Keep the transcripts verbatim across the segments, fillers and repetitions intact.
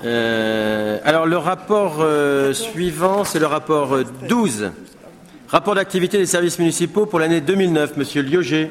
Euh, alors, le rapport euh, suivant, c'est le rapport douze. Rapport d'activité des services municipaux pour l'année deux mille neuf. Monsieur Liogé.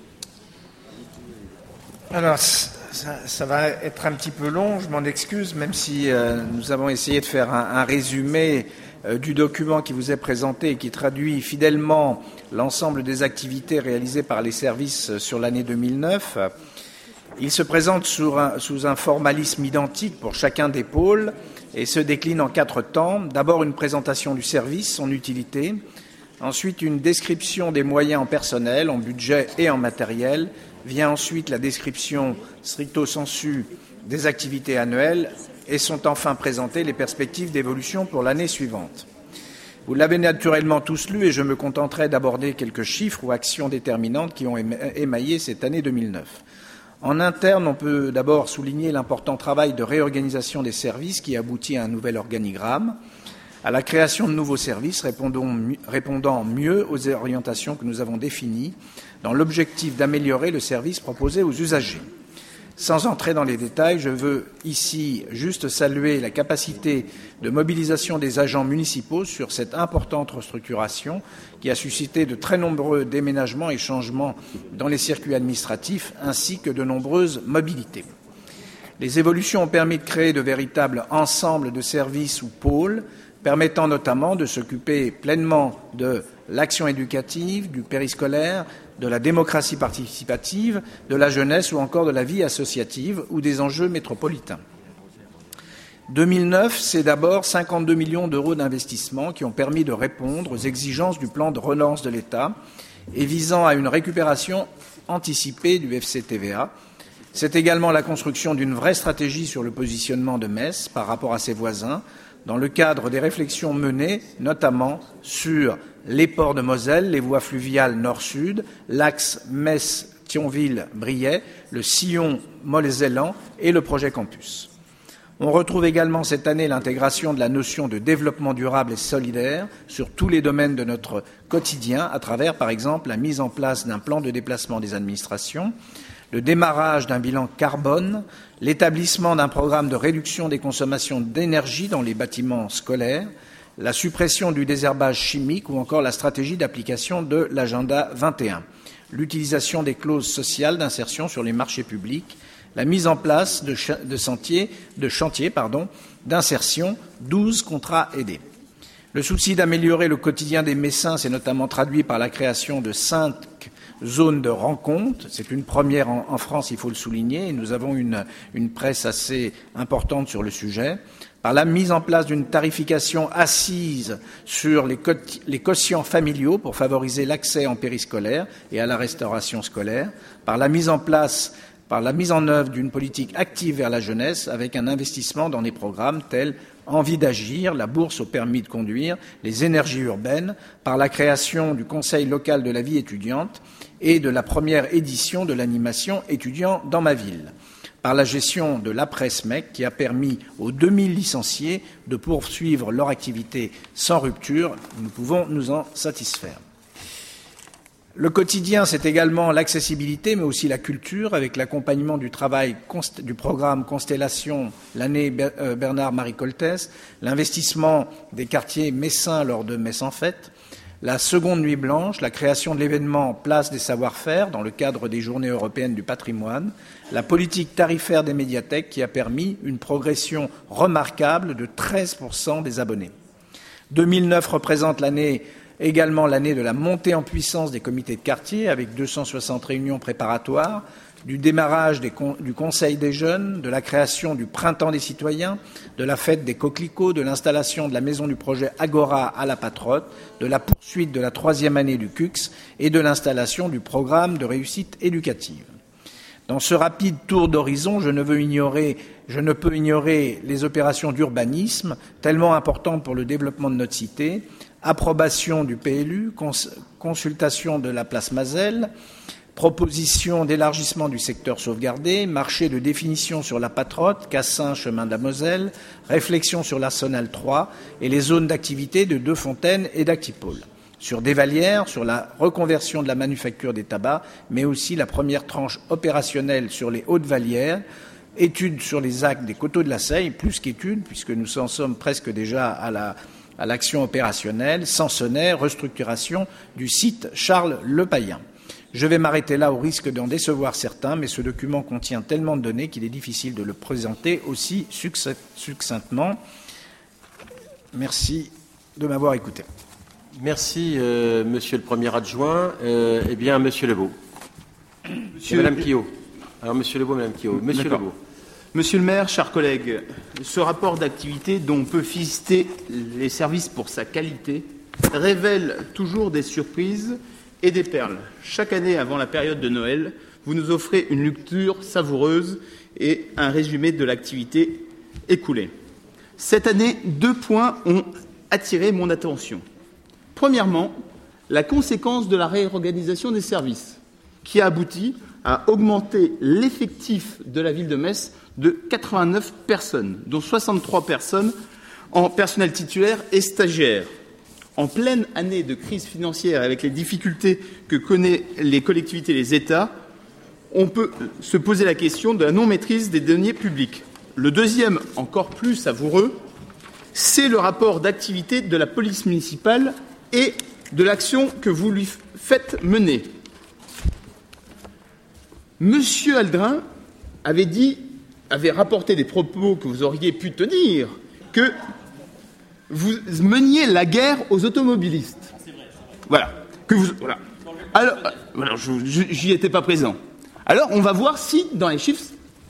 Alors, ça, ça va être un petit peu long, je m'en excuse, même si euh, nous avons essayé de faire un, un résumé euh, du document qui vous est présenté et qui traduit fidèlement l'ensemble des activités réalisées par les services sur l'année deux mille neuf. Il se présente sous un, sous un formalisme identique pour chacun des pôles et se décline en quatre temps. D'abord, une présentation du service, son utilité. Ensuite, une description des moyens en personnel, en budget et en matériel. Vient ensuite la description stricto sensu des activités annuelles et sont enfin présentées les perspectives d'évolution pour l'année suivante. Vous l'avez naturellement tous lu et je me contenterai d'aborder quelques chiffres ou actions déterminantes qui ont émaillé cette année deux mille neuf. En interne, on peut d'abord souligner l'important travail de réorganisation des services qui aboutit à un nouvel organigramme, à la création de nouveaux services répondant, répondant mieux aux orientations que nous avons définies dans l'objectif d'améliorer le service proposé aux usagers. Sans entrer dans les détails, je veux ici juste saluer la capacité de mobilisation des agents municipaux sur cette importante restructuration qui a suscité de très nombreux déménagements et changements dans les circuits administratifs ainsi que de nombreuses mobilités. Les évolutions ont permis de créer de véritables ensembles de services ou pôles permettant notamment de s'occuper pleinement de l'action éducative, du périscolaire, de la démocratie participative, de la jeunesse ou encore de la vie associative ou des enjeux métropolitains. deux mille neuf, c'est d'abord cinquante-deux millions d'euros d'investissement qui ont permis de répondre aux exigences du plan de relance de l'État et visant à une récupération anticipée du F C T V A. C'est également la construction d'une vraie stratégie sur le positionnement de Metz par rapport à ses voisins, dans le cadre des réflexions menées notamment sur les ports de Moselle, les voies fluviales nord-sud, l'axe Metz-Thionville-Briey, le sillon Mollet-Zéland et le projet Campus. On retrouve également cette année l'intégration de la notion de développement durable et solidaire sur tous les domaines de notre quotidien, à travers, par exemple, la mise en place d'un plan de déplacement des administrations, le démarrage d'un bilan carbone, l'établissement d'un programme de réduction des consommations d'énergie dans les bâtiments scolaires, la suppression du désherbage chimique ou encore la stratégie d'application de l'agenda vingt et un, l'utilisation des clauses sociales d'insertion sur les marchés publics, la mise en place de, ch- de, sentiers, de chantiers pardon, d'insertion, douze contrats aidés. Le souci d'améliorer le quotidien des Messins s'est notamment traduit par la création de cinq zones de rencontre. C'est une première en, en France, il faut le souligner, et nous avons une, une presse assez importante sur le sujet. Par la mise en place d'une tarification assise sur les, co- les quotients familiaux pour favoriser l'accès en périscolaire et à la restauration scolaire. Par la mise en place par la mise en œuvre d'une politique active vers la jeunesse avec un investissement dans des programmes tels Envie d'agir, la bourse au permis de conduire, les énergies urbaines, par la création du Conseil local de la vie étudiante et de la première édition de l'animation Étudiants dans ma ville, par la gestion de l'après-SMEC qui a permis aux deux mille licenciés de poursuivre leur activité sans rupture. Nous pouvons nous en satisfaire. Le quotidien, c'est également l'accessibilité, mais aussi la culture, avec l'accompagnement du travail du programme Constellation, l'année Bernard-Marie Coltès, l'investissement des quartiers messins lors de Metz en Fête, la seconde nuit blanche, la création de l'événement Place des savoir-faire dans le cadre des Journées européennes du patrimoine, la politique tarifaire des médiathèques qui a permis une progression remarquable de treize pour cent des abonnés. deux mille neuf représente l'année également l'année de la montée en puissance des comités de quartier avec deux cent soixante réunions préparatoires, du démarrage des con- du Conseil des jeunes, de la création du Printemps des citoyens, de la fête des coquelicots, de l'installation de la maison du projet Agora à la Patrotte, de la poursuite de la troisième année du C U X et de l'installation du programme de réussite éducative. Dans ce rapide tour d'horizon, je ne veux ignorer, je ne peux ignorer les opérations d'urbanisme, tellement importantes pour le développement de notre cité, approbation du P L U, cons- consultation de la place Mazelle, proposition d'élargissement du secteur sauvegardé, marché de définition sur la Patrotte, Cassin, chemin de la Moselle, réflexion sur l'Arsenal trois et les zones d'activité de Deux-Fontaines et d'Actipôle. Sur Desvallières, sur la reconversion de la manufacture des tabacs, mais aussi la première tranche opérationnelle sur les Hautes-Vallières, étude sur les actes des coteaux de la Seille, plus qu'étude, puisque nous en sommes presque déjà à la à l'action opérationnelle, Sansonnet, restructuration du site Charles Le Payen. Je vais m'arrêter là au risque d'en décevoir certains, mais ce document contient tellement de données qu'il est difficile de le présenter aussi succinctement. Merci de m'avoir écouté. Merci, euh, Monsieur le Premier Adjoint. Euh, eh bien, Monsieur Lebeau. Monsieur... Madame Quillot. Alors, Monsieur Lebeau, Madame Quillot. Monsieur D'accord. Lebeau. Monsieur le maire, chers collègues, ce rapport d'activité dont on peut féliciter les services pour sa qualité révèle toujours des surprises et des perles. Chaque année, avant la période de Noël, vous nous offrez une lecture savoureuse et un résumé de l'activité écoulée. Cette année, deux points ont attiré mon attention. Premièrement, la conséquence de la réorganisation des services, qui a abouti à augmenter l'effectif de la ville de Metz de quatre-vingt-neuf personnes, dont soixante-trois personnes en personnel titulaire et stagiaire. En pleine année de crise financière, avec les difficultés que connaissent les collectivités et les États, on peut se poser la question de la non-maîtrise des deniers publics. Le deuxième, encore plus savoureux, c'est le rapport d'activité de la police municipale et de l'action que vous lui faites mener. Monsieur Aldrin avait dit, avait rapporté des propos que vous auriez pu tenir, que vous meniez la guerre aux automobilistes. C'est vrai, c'est vrai. Voilà. Que vous, voilà. Alors, alors je, je, j'y étais pas présent. Alors, on va voir si, dans les chiffres,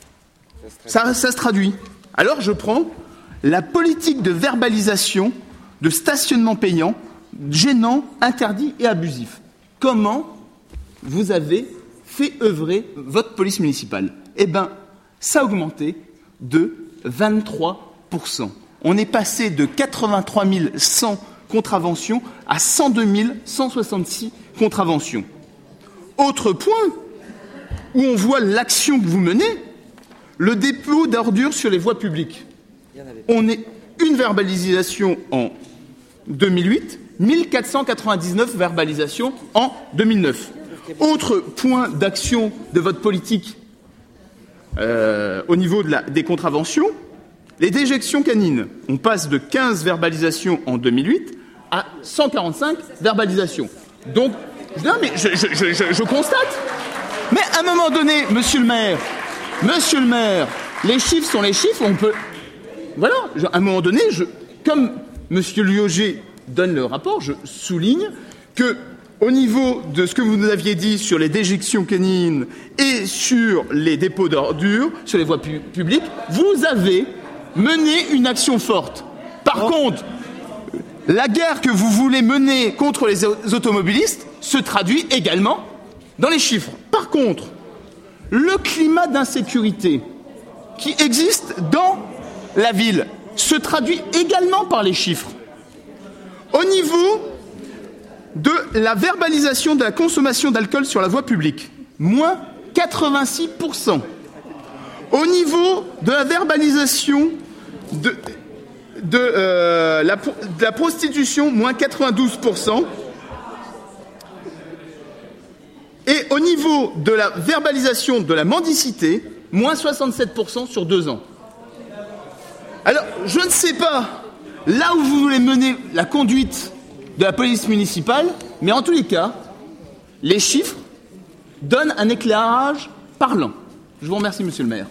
ça, ça se traduit. Alors, je prends la politique de verbalisation de stationnement payant, gênant, interdit et abusif. Comment vous avez fait œuvrer votre police municipale? Eh bien, ça a augmenté de vingt-trois pour cent. On est passé de quatre-vingt-trois mille cent contraventions à cent deux mille cent soixante-six contraventions. Autre point où on voit l'action que vous menez, le dépôt d'ordures sur les voies publiques. On est une verbalisation en deux mille huit, mille quatre cent quatre-vingt-dix-neuf verbalisations en deux mille neuf. Autre point d'action de votre politique euh, au niveau de la, des contraventions, les déjections canines. On passe de quinze verbalisations en deux mille huit à cent quarante-cinq verbalisations. Donc, non, mais je, je, je, je, je constate. Mais à un moment donné, monsieur le maire, monsieur le maire, les chiffres sont les chiffres, on peut... Voilà, je, à un moment donné, je, comme monsieur Lioger donne le rapport, je souligne que au niveau de ce que vous nous aviez dit sur les déjections canines et sur les dépôts d'ordures, sur les voies pu- publiques, vous avez mené une action forte. Par oh. contre, la guerre que vous voulez mener contre les automobilistes se traduit également dans les chiffres. Par contre, le climat d'insécurité qui existe dans la ville se traduit également par les chiffres. Au niveau de la verbalisation de la consommation d'alcool sur la voie publique, moins quatre-vingt-six pour cent. Au niveau de la verbalisation de, de, euh, la, de la prostitution, moins quatre-vingt-douze pour cent. Et au niveau de la verbalisation de la mendicité, moins soixante-sept pour cent sur deux ans. Alors, je ne sais pas là où vous voulez mener la conduite de la police municipale, mais en tous les cas, les chiffres donnent un éclairage parlant. Je vous remercie, monsieur le maire.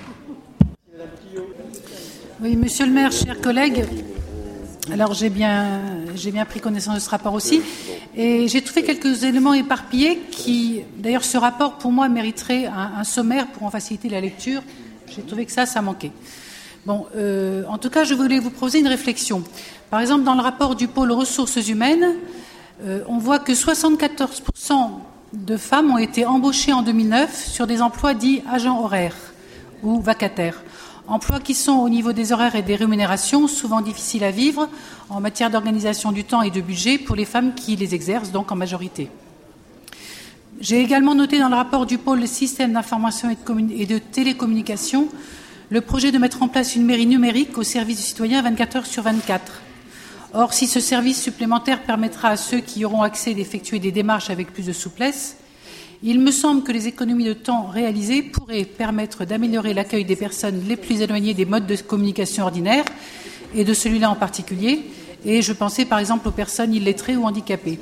Oui, monsieur le maire, chers collègues, alors j'ai bien, j'ai bien pris connaissance de ce rapport aussi, et j'ai trouvé quelques éléments éparpillés qui, d'ailleurs, ce rapport, pour moi, mériterait un, un sommaire pour en faciliter la lecture. J'ai trouvé que ça, ça manquait. Bon, euh, en tout cas, je voulais vous proposer une réflexion. Par exemple, dans le rapport du pôle ressources humaines, euh, on voit que soixante-quatorze pour cent de femmes ont été embauchées en deux mille neuf sur des emplois dits agents horaires ou vacataires. Emplois qui sont au niveau des horaires et des rémunérations souvent difficiles à vivre en matière d'organisation du temps et de budget pour les femmes qui les exercent, donc en majorité. J'ai également noté dans le rapport du pôle système d'information et de, communi- et de télécommunication le projet de mettre en place une mairie numérique au service du citoyen vingt-quatre heures sur vingt-quatre. Or, si ce service supplémentaire permettra à ceux qui y auront accès d'effectuer des démarches avec plus de souplesse, Il me semble que les économies de temps réalisées pourraient permettre d'améliorer l'accueil des personnes les plus éloignées des modes de communication ordinaires, et de celui-là en particulier, et je pensais par exemple aux personnes illettrées ou handicapées.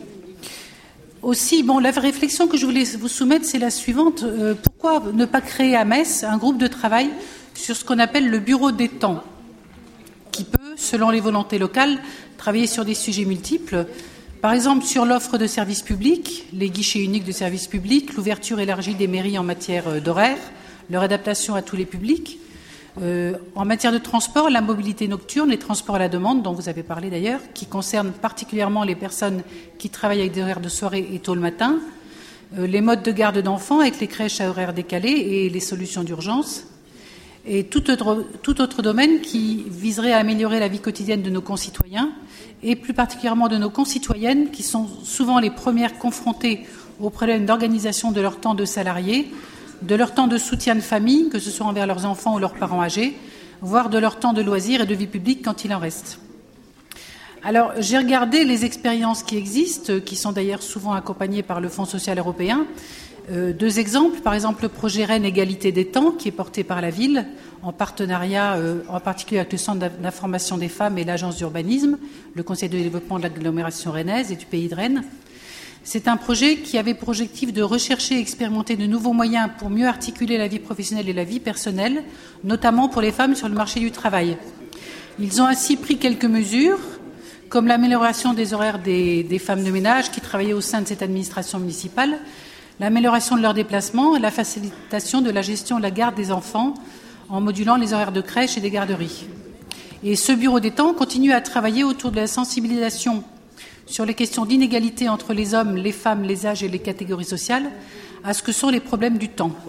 Aussi, bon, la réflexion que je voulais vous soumettre, c'est la suivante. Euh, pourquoi ne pas créer à Metz un groupe de travail sur ce qu'on appelle le bureau des temps, qui peut, selon les volontés locales, travailler sur des sujets multiples, par exemple sur l'offre de services publics, les guichets uniques de services publics, l'ouverture élargie des mairies en matière d'horaire, leur adaptation à tous les publics. Euh, en matière de transport, la mobilité nocturne, les transports à la demande, dont vous avez parlé d'ailleurs, qui concernent particulièrement les personnes qui travaillent avec des horaires de soirée et tôt le matin, euh, les modes de garde d'enfants avec les crèches à horaires décalés et les solutions d'urgence, et tout autre, tout autre domaine qui viserait à améliorer la vie quotidienne de nos concitoyens, et plus particulièrement de nos concitoyennes, qui sont souvent les premières confrontées aux problèmes d'organisation de leur temps de salariés, de leur temps de soutien de famille, que ce soit envers leurs enfants ou leurs parents âgés, voire de leur temps de loisirs et de vie publique quand il en reste. Alors, j'ai regardé les expériences qui existent, qui sont d'ailleurs souvent accompagnées par le Fonds social européen. Euh, deux exemples, par exemple le projet Rennes Égalité des temps, qui est porté par la ville, en partenariat euh, en particulier avec le Centre d'information des femmes et l'Agence d'urbanisme, le Conseil de développement de l'agglomération rennaise et du Pays de Rennes. C'est un projet qui avait pour objectif de rechercher et expérimenter de nouveaux moyens pour mieux articuler la vie professionnelle et la vie personnelle, notamment pour les femmes sur le marché du travail. Ils ont ainsi pris quelques mesures, comme l'amélioration des horaires des, des femmes de ménage qui travaillaient au sein de cette administration municipale, l'amélioration de leurs déplacements et la facilitation de la gestion de la garde des enfants en modulant les horaires de crèche et des garderies. Et ce bureau des temps continue à travailler autour de la sensibilisation sur les questions d'inégalité entre les hommes, les femmes, les âges et les catégories sociales, à ce que sont les problèmes du temps.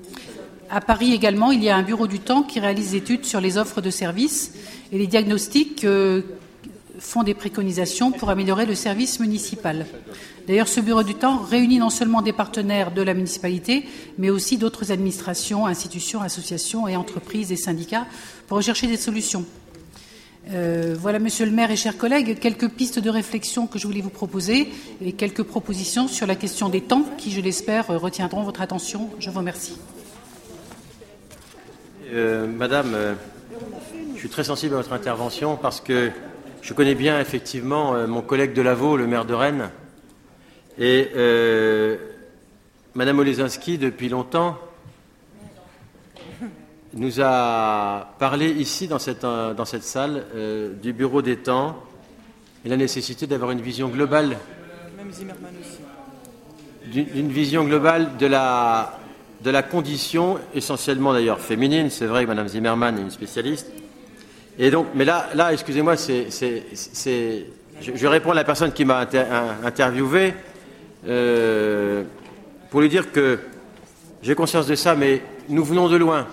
À Paris également, il y a un bureau du temps qui réalise des études sur les offres de services et les diagnostics euh, font des préconisations pour améliorer le service municipal. D'ailleurs, ce bureau du temps réunit non seulement des partenaires de la municipalité, mais aussi d'autres administrations, institutions, associations et entreprises et syndicats pour rechercher des solutions. Euh, voilà, Monsieur le maire et chers collègues, quelques pistes de réflexion que je voulais vous proposer et quelques propositions sur la question des temps qui, je l'espère, retiendront votre attention. Je vous remercie. Euh, Madame, euh, je suis très sensible à votre intervention parce que je connais bien effectivement euh, mon collègue Delaveau, le maire de Rennes, et euh, Madame Olesinski, depuis longtemps, nous a parlé ici, dans cette, dans cette salle, euh, du bureau des temps et la nécessité d'avoir une vision globale, d'une, d'une vision globale de la, de la condition, essentiellement d'ailleurs féminine. C'est vrai que Madame Zimmermann est une spécialiste. Et donc, mais là, là excusez-moi, c'est, c'est, c'est, je, je réponds à la personne qui m'a inter, interviewé euh, pour lui dire que j'ai conscience de ça, mais nous venons de loin.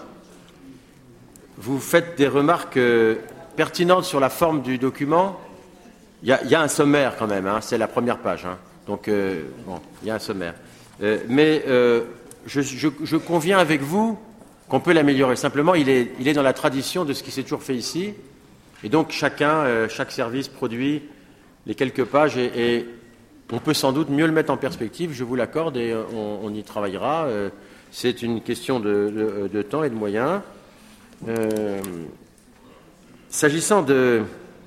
Vous faites des remarques euh, pertinentes sur la forme du document. Il y, y a un sommaire quand même, hein, c'est la première page. Hein, donc, euh, bon, il y a un sommaire. Euh, mais euh, je, je, je conviens avec vous qu'on peut l'améliorer. Simplement, il est, il est dans la tradition de ce qui s'est toujours fait ici. Et donc, chacun, euh, chaque service produit les quelques pages et, et on peut sans doute mieux le mettre en perspective, je vous l'accorde, et euh, on, on y travaillera. Euh, c'est une question de, de, de temps et de moyens. Euh, s'agissant de,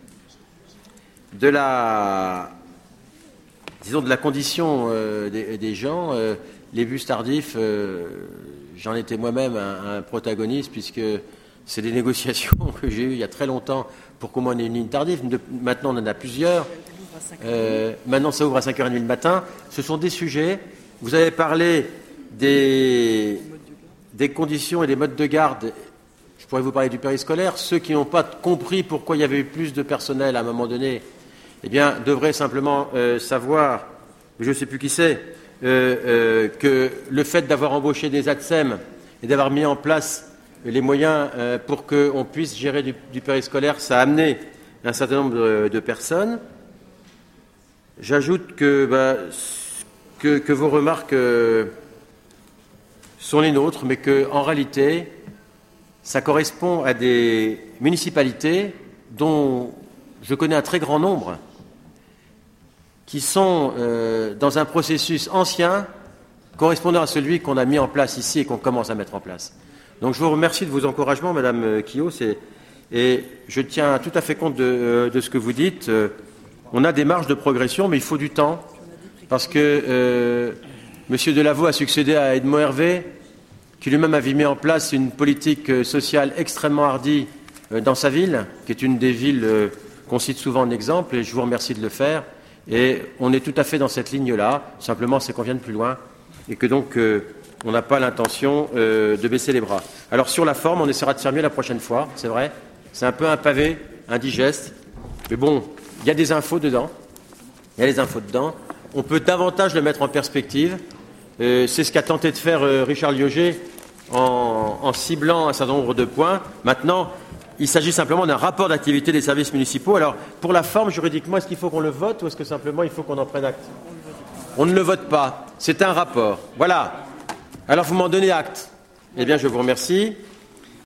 de la, disons de la condition euh, des, des gens, euh, les bus tardifs, euh, j'en étais moi-même un, un protagoniste puisque c'est des négociations que j'ai eues il y a très longtemps pour qu'on ait une ligne tardive. De, maintenant, on en a plusieurs. Euh, maintenant, ça ouvre à cinq heures trente le matin. Ce sont des sujets. Vous avez parlé des, des conditions et des modes de garde. Je pourrais vous parler du périscolaire. Ceux qui n'ont pas compris pourquoi il y avait eu plus de personnel à un moment donné, eh bien, devraient simplement euh, savoir, je ne sais plus qui c'est, euh, euh, que le fait d'avoir embauché des A T S E M et d'avoir mis en place les moyens euh, pour qu'on puisse gérer du, du périscolaire, ça a amené un certain nombre de, de personnes. J'ajoute que, bah, que, que vos remarques euh, sont les nôtres, mais qu'en réalité, ça correspond à des municipalités dont je connais un très grand nombre qui sont euh, dans un processus ancien correspondant à celui qu'on a mis en place ici et qu'on commence à mettre en place. Donc je vous remercie de vos encouragements, Madame Quillot, et je tiens tout à fait compte de, de ce que vous dites. On a des marges de progression, mais il faut du temps, parce que euh, M. Delaveau a succédé à Edmond Hervé, qui lui-même avait mis en place une politique sociale extrêmement hardie dans sa ville, qui est une des villes qu'on cite souvent en exemple, et je vous remercie de le faire. Et on est tout à fait dans cette ligne-là, simplement c'est qu'on vient de plus loin, et que donc euh, on n'a pas l'intention euh, de baisser les bras. Alors sur la forme, on essaiera de faire mieux la prochaine fois, c'est vrai. C'est un peu un pavé, indigeste, mais bon, il y a des infos dedans, il y a des infos dedans. On peut davantage le mettre en perspective. Euh, c'est ce qu'a tenté de faire euh, Richard Liogé en, en ciblant un certain nombre de points. Maintenant, il s'agit simplement d'un rapport d'activité des services municipaux. Alors, pour la forme, juridiquement, est-ce qu'il faut qu'on le vote ou est-ce que simplement il faut qu'on en prenne acte? On ne le vote pas. C'est un rapport. Voilà. Alors, vous m'en donnez acte. Eh bien, je vous remercie.